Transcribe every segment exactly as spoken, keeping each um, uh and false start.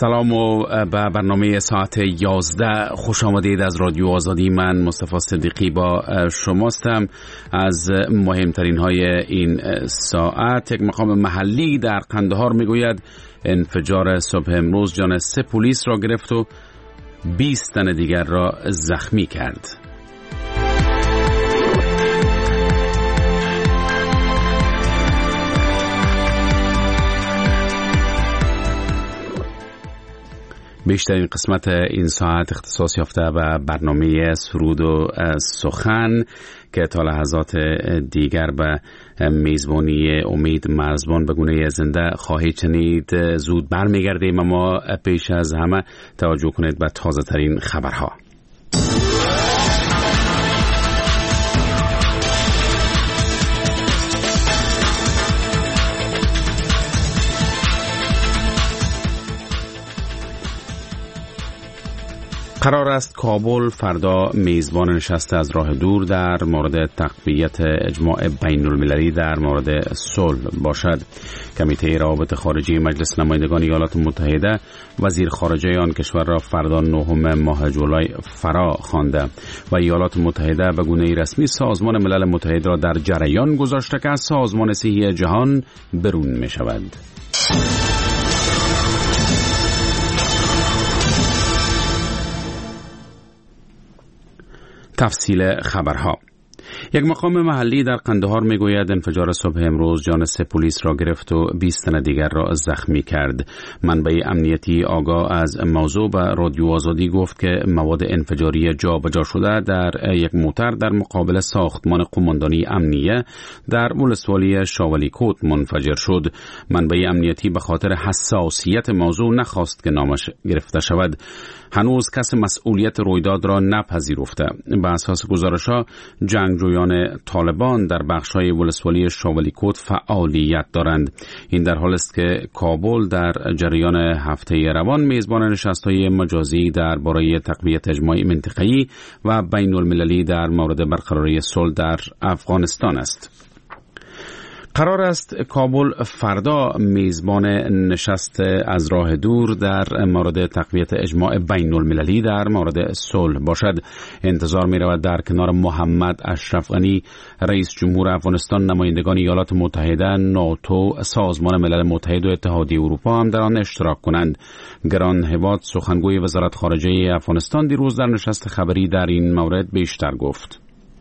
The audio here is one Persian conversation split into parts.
سلام و به برنامه ساعت یازده خوش آمدید. از رادیو آزادی من مصطفی صدیقی با شماستم. از مهمترین های این ساعت، یک مقام محلی در قندهار میگوید انفجار صبح امروز جان سه پلیس را گرفت و بیست تن دیگر را زخمی کرد. بیشترین قسمت این ساعت اختصاص یافته به برنامه سرود و سخن که تا لحظات دیگر به میزبانی امید مرزبان به گونه زنده خواهید شنید. زود برمیگردیم، اما پیش از همه توجه کنید به تازه ترین خبرها. قرار است کابل فردا میزبان نشست از راه دور در مورد تقویت اجماع بین المللی در مورد صلح باشد. کمیته روابط خارجی مجلس نمایندگان ایالات متحده وزیر خارجه آن کشور را فردا نهم ماه جولای فرا خوانده و ایالات متحده به گونه رسمی سازمان ملل متحد را در جریان گذاشته که از سازمان صحی جهان برون می شود. تفصیل خبرها. یک مقام محلی در قندهار میگوید انفجار صبح امروز جان سه پلیس را گرفت و بیست تن دیگر را زخمی کرد. منبع امنیتی آگاه از موضوع به رادیو آزادی گفت که مواد انفجاری جابجا شده در یک موتر در مقابل ساختمان قماندانی امنیه در ولسوالی شاولی کوت منفجر شد. منبع امنیتی به خاطر حساسیت موضوع نخواست که نامش گرفته شود. هنوز کس مسئولیت رویداد را نپذیرفته. به اساس گزارش‌ها جنگجویان طالبان در بخش‌های ولسوالی شاولی کوت فعالیت دارند. این در حالی است که کابل در جریان هفته روان میزبان نشست‌های مجازی درباره تقویت اجماع منطقه‌ای و بین المللی در مورد برقراری صلح در افغانستان است. قرار است کابل فردا میزبان نشست از راه دور در مورد تقویت اجماع بین المللی در مورد صلح باشد. انتظار می رود در کنار محمد اشرف غنی رئیس جمهور افغانستان نمایندگان ایالات متحده، ناتو، سازمان ملل متحد و اتحادیه اروپا هم در آن اشتراک کنند. گران هواد سخنگوی وزارت خارجه افغانستان دیروز در نشست خبری در این مورد بیشتر گفت.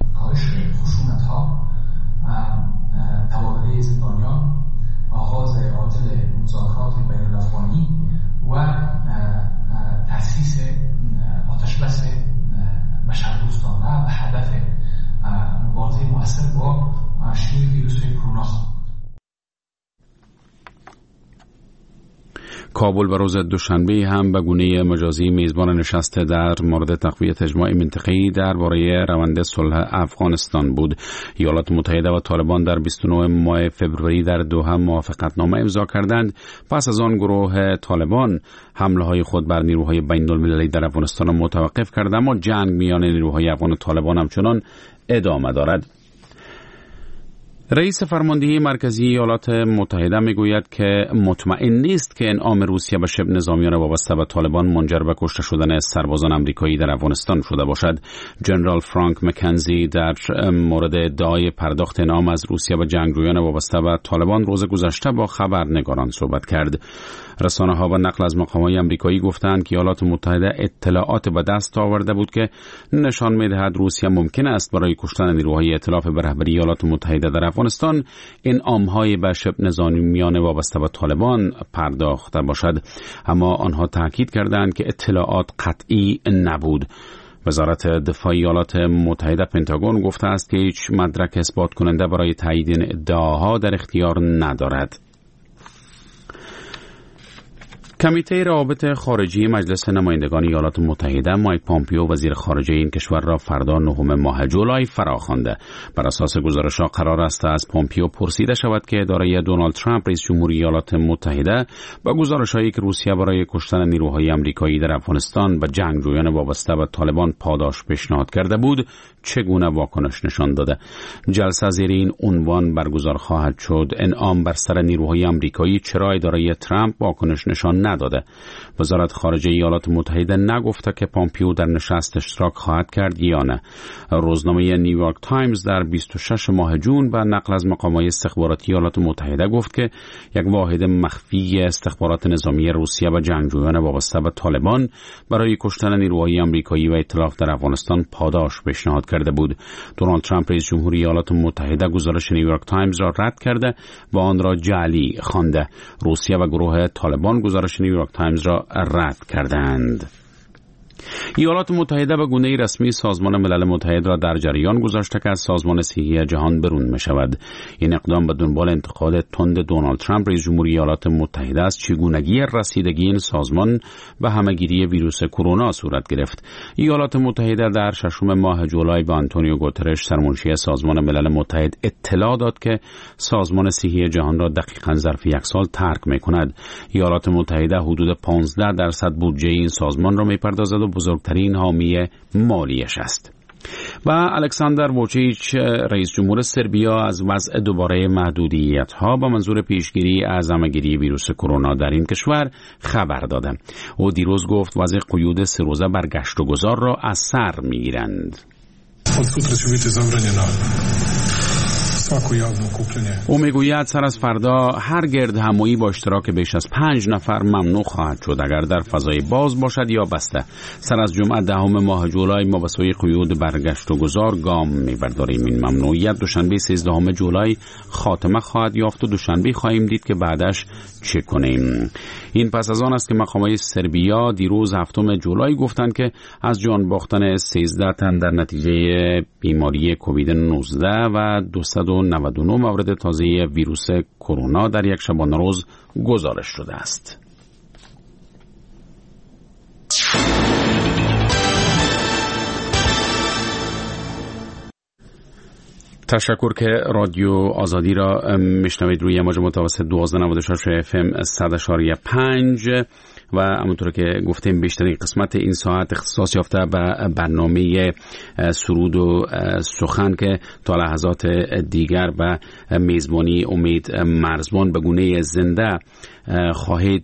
تبادله زندانیان، آغاز عاجل مذاکرات بین الافغانی و تأسیس آتشبس بشردوستانه به هدف مبارزه مؤثر با شیوع ویروس کرونا. کابل به روز دوشنبه هم به گونه مجازی میزبان نشست در مورد تقویت اجماع منطقه‌ای درباره روند صلح افغانستان بود. ایالات متحده و طالبان در بیست و نه ماه فوریه در دوحه موافقتنامه امضا کردند. پس از آن گروه طالبان حمله‌های خود بر نیروهای بین المللی در افغانستان را متوقف کرد، اما جنگ میان نیروهای افغان و طالبان همچنان ادامه دارد. رئیس فرماندهی مرکزی ایالات متحده میگوید که مطمئن نیست که انعام روسیه به شبه نظامیان وابسته به طالبان منجر به کشته شدن سربازان آمریکایی در افغانستان شده باشد. جنرال فرانک مکنزی در مورد ادعای پرداخت انعام از روسیه به جنگجویان وابسته به طالبان روز گذشته با خبرنگاران صحبت کرد. رسانه‌ها و نقل از مقامات آمریکایی گفتند که ایالات متحده اطلاعات به دست آورده بود که نشان می‌دهد روسیه ممکن است برای کشتن نیروهای ائتلاف به رهبری ایالات متحده در افغانستان انعام‌های به شبه نظامیان وابسته به طالبان پرداخته باشد، اما آنها تاکید کردند که اطلاعات قطعی نبود. وزارت دفاع ایالات متحده پنتاگون گفته است که هیچ مدرک اثبات کننده برای تایید این ادعاها در اختیار ندارد. کمیته روابط خارجی مجلس نمایندگان ایالات متحده مایک پامپیو وزیر خارجه این کشور را فردا نهم ماه جولای فرا خوانده. بر اساس گزارش‌ها قرار است از پامپیو پرسیده شود که اداره دونالد ترامپ رئیس جمهوری ایالات متحده با گزارش‌هایی که روسیه برای کشتن نیروهای آمریکایی در افغانستان و جنگجویان وابسته به طالبان پاداش پیشنهاد کرده بود چگونه واکنش نشان داده. جلسه زیر این عنوان برگزار خواهد شد: انعام بر سر نیروهای آمریکایی، چرا اداره ترامپ واکنش نشان نداده؟ وزارت خارجه ایالات متحده نگفته که پامپیو در نشست اشتراک خواهد کرد یا نه. روزنامه نیویورک تایمز در بیست و شش ماه جون با نقل از مقامات استخباراتی ایالات متحده گفت که یک واحد مخفی استخبارات نظامی روسیه و جنگجویان وابسته به طالبان برای کشتن نیروهای آمریکایی و ائتلاف در افغانستان پاداش پیشنهاد کرده بود. دونالد ترامپ رئیس جمهوری ایالات متحده گزارش نیویورک تایمز را رد کرده و آن را جعلی خوانده. روسیه و گروه طالبان گزارش نیویورک تایمز را رد کردند. ایالات متحده به گونه‌ای رسمی سازمان ملل متحد را در جریان گذاشته که از سازمان صحی جهان برون می شود. این اقدام به دنبال انتقاد تند دونالد ترامپ رئیس جمهوری ایالات متحده از چگونگی رسیدگی این سازمان به همهگیری ویروس کرونا صورت گرفت. ایالات متحده در ششم ماه جولای به آنتونیو گوترش سرمنشی سازمان ملل متحد اطلاع داد که سازمان صحی جهان را دقیقاً ظرف یک سال ترک می کند. ایالات متحده حدود پانزده درصد بودجه این سازمان را می پردازد و بزرگترین حامی مالیش است. و الکساندر ووچیچ رئیس جمهور سربیا از وضع دوباره محدودیت‌ها با منظور پیشگیری از همه‌گیری ویروس کرونا در این کشور خبر داده. او دیروز گفت وضع قیود سه روزه بر گشت و گذار را از سر می‌گیرند. او میگوید سر از فردا هر گرد همایی با اشتراک بیش از پنج نفر ممنوع خواهد شد، اگر در فضای باز باشد یا بسته. سر از جمعه دهم ماه جولای ما به سوی قیود برگشت و گذار گام میبرداریم. این ممنوعیت دوشنبه سیزدهم جولای خاتمه خواهد یافت و دوشنبه خواهیم دید که بعدش چه کنیم. این پس از آن است که مقامات سربیا دیروز هفتم جولای گفتند که از جان باختن سیزده تن در نتیجه بیماری کووید نوزده و دویست و نود و نه مورد تازه ویروس کرونا در یک شبانه روز گزارش شده است. تشکر که رادیو آزادی را میشنوید روی موج متوسط دوازده نود و شش اف ام صد اشاری پنج و همونطور که گفتیم بیشترین قسمت این ساعت اختصاص یافته به برنامه سرود و سخن که تا لحظات دیگر به میزبانی امید مرزبان به گونه زنده خواهید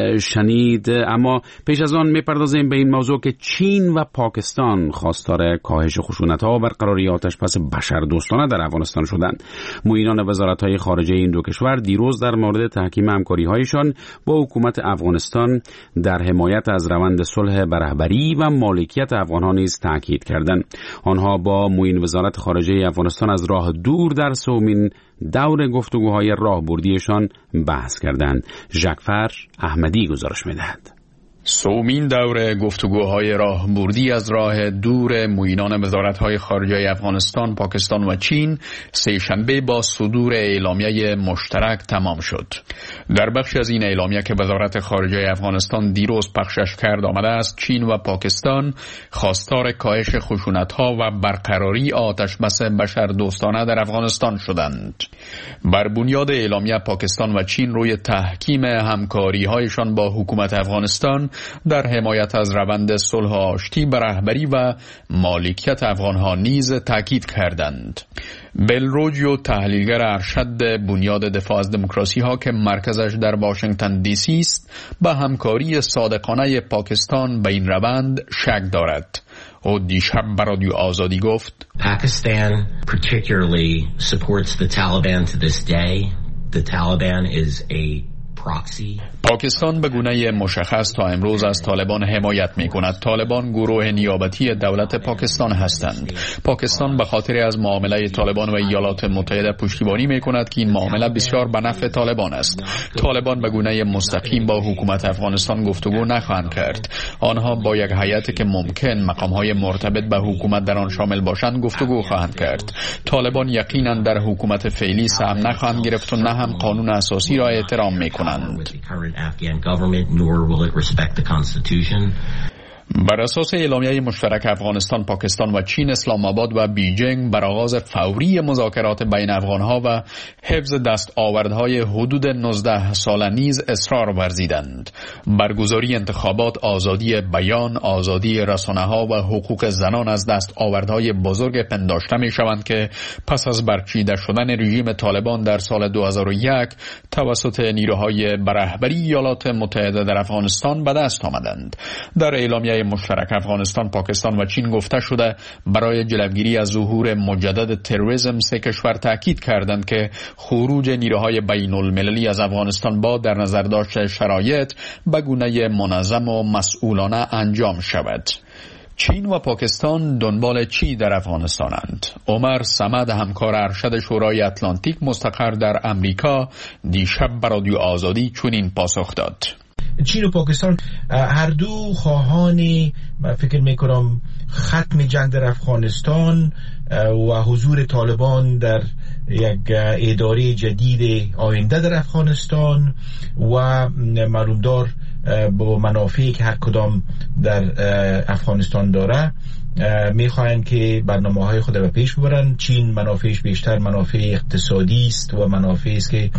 شنید. اما پیش از آن میپردازیم به این موضوع که چین و پاکستان خواستار کاهش خشونت‌ها و برقراری آتش‌بس بشردوستانه در افغانستان شدند. معینان وزارت‌های خارجه این دو کشور دیروز در مورد تحکیم همکاری‌هایشان با حکومت افغانستان در حمایت از روند صلح به رهبری و مالکیت افغان‌ها نیز تاکید کردند. آنها با معین وزارت خارجه افغانستان از راه دور در سومین دور گفتگوهای راهبردیشان بحث کردند. ژکفر احمدی گزارش می‌دهد. سومین دور گفتگوهای راهبردی از راه دور معینان وزارت‌های خارجه افغانستان، پاکستان و چین سه شنبه با صدور اعلامیه مشترک تمام شد. در بخش از این اعلامیه که وزارت خارجه افغانستان دیروز پخشش کرد آمده است چین و پاکستان خواستار کاهش خشونت‌ها و برقراری آتش‌بس بشردوستانه در افغانستان شدند. بر بنیاد اعلامیه پاکستان و چین روی تحکیم همکاری‌هایشان با حکومت افغانستان در حمایت از روند صلح آشتی به رهبری و مالکیت افغانها نیز تاکید کردند. بلروجیو تحلیلگر ارشد بنیاد دفاع از دموکراسی ها که مرکزش در واشنگتن دی سی است به همکاری صادقانه پاکستان به این روند شک دارد. او دیشب به رادیو آزادی گفت Pakistan particularly supports the Taliban to this day. The Taliban is a پاکستان به گونه مشخص تا امروز از طالبان حمایت می کند. طالبان گروه نیابتی دولت پاکستان هستند. پاکستان به خاطر از معامله طالبان و ایالات متحده پشتیبانی می کند که این معامله بسیار به نفع طالبان است. طالبان به گونه مستقیم با حکومت افغانستان گفتگو نخواهند کرد. آنها با یک هیئتی که ممکن مقامهای مرتبط به حکومت در آن شامل باشند گفتگو خواهند کرد. طالبان یقینا در حکومت فعلی سهم نخواهند گرفت و نه هم قانون اساسی را احترام می کنند. بر اساس اعلامیه مشترک افغانستان، پاکستان و چین، اسلام آباد و بیجینگ بر آغاز فوری مذاکرات بین افغانها و حفظ دستاوردهای حدود نوزده ساله نیز اصرار ورزیدند. برگزاری انتخابات، آزادی بیان، آزادی رسانه‌ها و حقوق زنان از دستاوردهای بزرگ پنداشته می‌شوند که پس از برچیده شدن رژیم طالبان در سال دو هزار و یک توسط نیروهای برهبری ایالات متحده در افغانستان به دست آمدند. در اعلامیه مشترک افغانستان، پاکستان و چین گفته شده برای جلوگیری از ظهور مجدد تروریسم سه کشور تاکید کردند که خروج نیروهای بین المللی از افغانستان با در نظر داشت شرایط به گونه منظم و مسئولانه انجام شود. چین و پاکستان دنبال چی در افغانستانند؟ عمر صمد، همکار ارشد شورای اتلانتیک مستقر در امریکا، دیشب به رادیو آزادی چنین پاسخ داد. چین و پاکستان هر دو خواهان، فکر میکنم، ختم جنگ در افغانستان و حضور طالبان در یک اداره جدید آینده در افغانستان و معلومدار با منافعی که هر کدام در افغانستان داره میخواهند که برنامه های خود به پیش ببرن. چین منافعش بیشتر منافع اقتصادی است و منافعی است که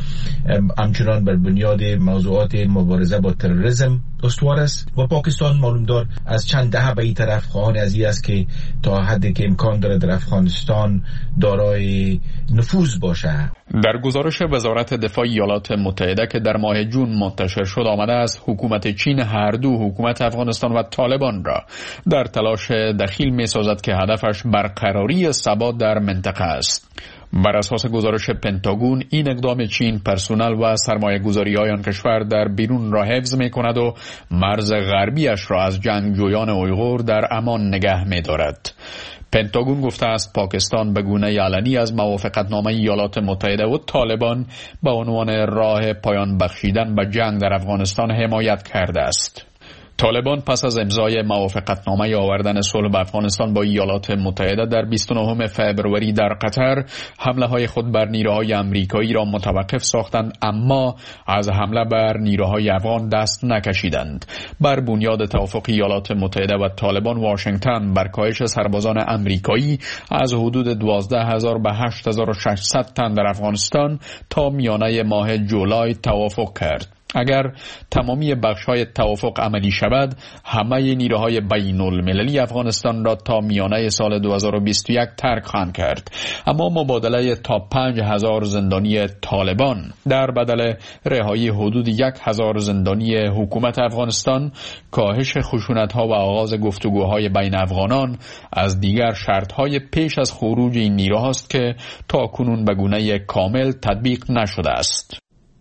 همچنان بر بنیاد موضوعات مبارزه با تروریسم استوار است و پاکستان معلومدار از چند دهه به این طرف خواهان از این است که تا حدی که امکان داره در افغانستان دارای نفوذ باشه. در گزارش وزارت دفاع ایالات متحده که در ماه جون منتشر شد آمده است حکومت چین هر دو حکومت افغانستان و طالبان را در تلاش دخیل می سازد که هدفش برقراری ثبات در منطقه است. بر اساس گزارش پنتاگون این اقدام چین پرسنل و سرمایه گذاری های آن کشور در بیرون را حفظ می کند و مرز غربیش را از جنگجویان اویغور در امان نگه می دارد. پنتاگون گفته است پاکستان به گونه علنی از موافقتنامه ایالات متحده و طالبان به عنوان راه پایان بخشیدن به جنگ در افغانستان حمایت کرده است. طالبان پس از امضای موافقتنامه آوردن صلح به افغانستان با ایالات متحده در بیست و نهم فوریه در قطر حمله های خود بر نیروهای آمریکایی را متوقف ساختند، اما از حمله بر نیروهای افغان دست نکشیدند. بر بنیاد توافق ایالات متحده و طالبان، واشنگتن بر کاهش سربازان آمریکایی از حدود دوازده هزار به هشت هزار و ششصد تن در افغانستان تا میانه ماه جولای توافق کرد. اگر تمامی بخش‌های توافق عملی شود، همه نیروهای بین المللی افغانستان را تا میانه سال دو هزار و بیست و یک ترک خواهند کرد. اما مبادله تا پنج هزار زندانی طالبان در بدل رهایی حدود یک هزار زندانی حکومت افغانستان، کاهش خشونت‌ها و آغاز گفتگوهای بین افغانان از دیگر شرط‌های پیش از خروج این نیروهاست که تا کنون به گونه کامل تطبیق نشده است.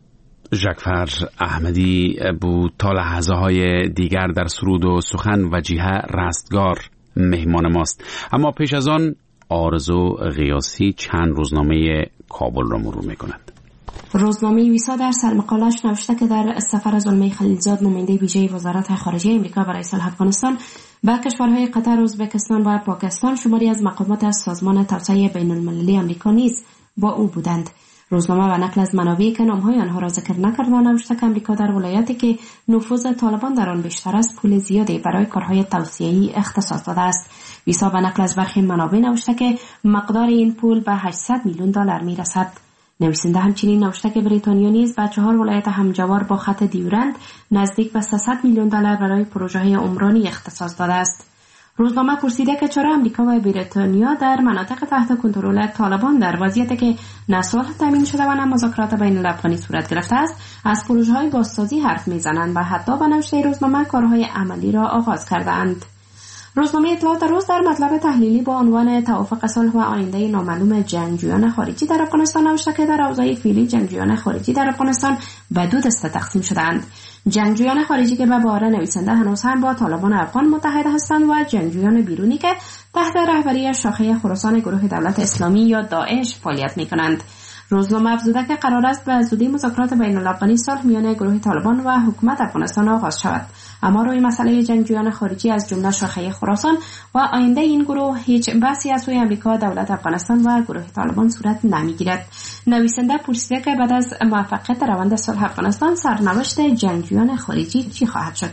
ژکفر احمدی بود تا لحظه های دیگر در سرود و سخن وجیه رستگار مهمان ماست. اما پیش از آن آرزو قیاسی چند روزنامه کابل را مرور می‌کند. روزنامه ویسا در سرمقاله‌اش نوشته که در سفر زلمه خلیلزاد نماینده ویژه وزارت خارجه آمریکا برای صلح افغانستان به کشورهای قطر، ازبکستان و پاکستان شماری از مقامات از سازمان توسعه بین المللی آمریکا نیز با او بودند. روزنامه و نقل از منابعی که نامهای آنها را ذکر نکرد نوشته که آمریکا در ولایتی که نفوذ طالبان در آن بیشتر است پول زیادی برای کارهای توسعه‌ای اختصاص داده است. ویسا به نقل از برخی منابع نوشته که مقدار این پول به هشتصد میلیون دلار میرسد. نویسنده همچنین نوشته که بریتانیا نیز به چهار ولایت همجوار با خط دیورند نزدیک به سیصد میلیون دلار برای پروژه‌های عمرانی اختصاص داده است. روزنامه پرسیده که چرا آمریکا و بریتانیا در مناطق تحت کنترل طالبان در وضعیتی که نه صلح تامین شده و نه مذاکرات بین الافغانی صورت گرفته است از پروژه‌های بازسازی حرف میزنند و حتی به نوشته روزنامه کارهای عملی را آغاز کردند. روزنامه اطلاعات روز در مطلب تحلیلی با عنوان توافق صلح و آینده نامعلوم جنگجویان خارجی در افغانستان نوشته که در اوضاع فعلی جنگجویان خارجی در افغانستان به دو دسته تقسیم شدند: جنگجویان خارجی که به باور نویسنده هنوز هم با طالبان افغان متحد هستند و جنگجویان بیرونی که تحت رهبری شاخه خراسان گروه دولت اسلامی یا داعش فعالیت می‌کنند. روزنامه افزوده که قرار است به زودی مذاکرات بین الافغانی صلح میان گروه طالبان و حکومت افغانستان آغاز شود، اما روی مسئله جنگجویان خارجی از جمله شاخه خراسان و آینده این گروه هیچ بحثی از سوی آمریکا، دولت افغانستان و گروه طالبان صورت نمیگیرد. نویسنده پرسیده که بعد از موفقیت روند صلح افغانستان سرنوشت جنگجویان خارجی چی خواهد شد؟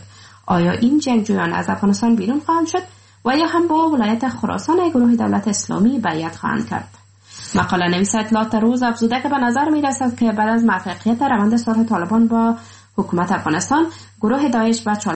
آیا این جنگجویان از افغانستان بیرون خواهند شد و یا هم با ولایت خراسان گروه دولت اسلامی بیعت خواهند کرد؟ مقاله نویس اطلاعات روز افزوده که به نظر می رسد که بعد از موفقیت روند صلح طالبان با حکومت افغانستان، گروه داعش به